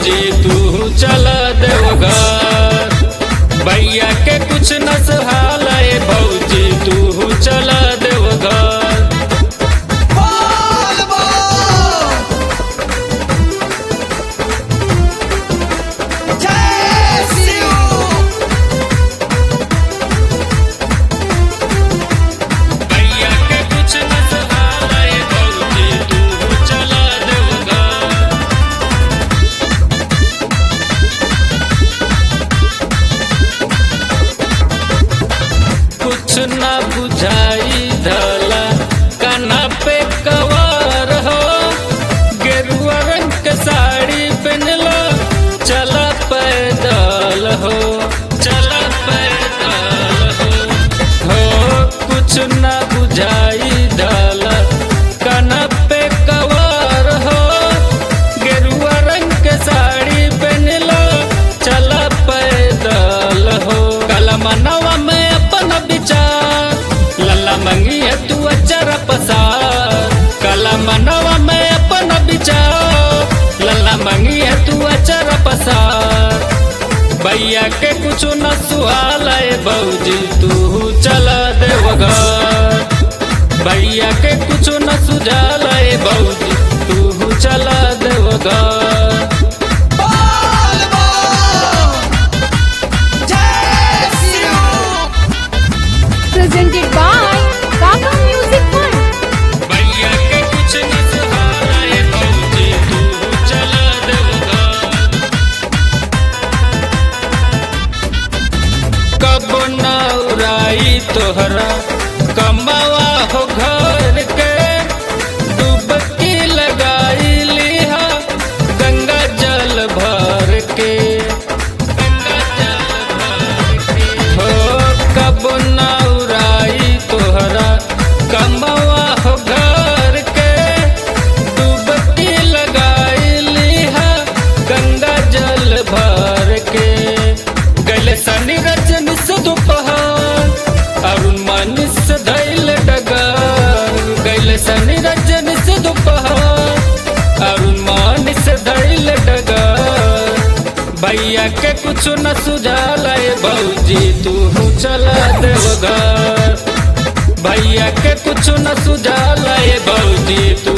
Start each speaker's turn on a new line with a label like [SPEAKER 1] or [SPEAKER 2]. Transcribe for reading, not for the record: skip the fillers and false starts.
[SPEAKER 1] भौजी तू चल देवघर। भैया के कुछ न सहाला ए भौजी तू चल देवघर। भैया के कुछ न सहाला ए भौजी तू चल देवघर। कुछ न बुझाई धला कान्हा पे कवार हो, गेरुआ रंग के साड़ी पहनला चला पैदल हो, चला पैदल हो। कुछ न बुझाई धला कान्हा पे कवार हो, गेरुआ रंग के साड़ी पहनला चला पैदल हो। काला मनवा में अपना विचार लल्ला मंगी है तू अचर पसार। काला मनवा में अपना विचार लल्ला मंगी है तू अचर पसार। भैया के कुछ न सुहाला ए भौजी तू चल देवघर। भैया के कुछ न सुझाला ए भौजी तू चल Deoghar.
[SPEAKER 2] presented by Kaka Music Fund.
[SPEAKER 1] भैया के कुछ न सहाला ए भौजी तू चल देवघर। कब न उड़ाई तोहरा कमावा हो घर के, डुबकी लगाई लिहा गंगा जल भर के, गंगा जल भर के। हो कब न उड़ाई तोहरा कमावा हो घर के, डुबकी लगाई लिहा गंगा जल भर के। गले सनी रजनी से दोपहर अरुण मानी से धैल डगर। गले सनी रजनी से दोपहर अरुण मानी से धैल डगर। भैया के कुछ न सुझाला ए भौजी तू चल देवघर। भैया के कुछ न सुझाला ए भौजी तू